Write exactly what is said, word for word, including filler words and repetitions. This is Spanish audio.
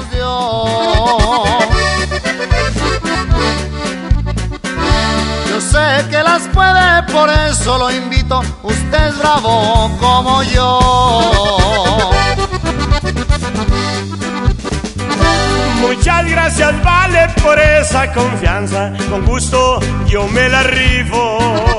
nos dio. Yo sé que las puede, por eso lo invito. Usted es bravo como yo. Muchas gracias, vale, por esa confianza. Con gusto yo me la rifo.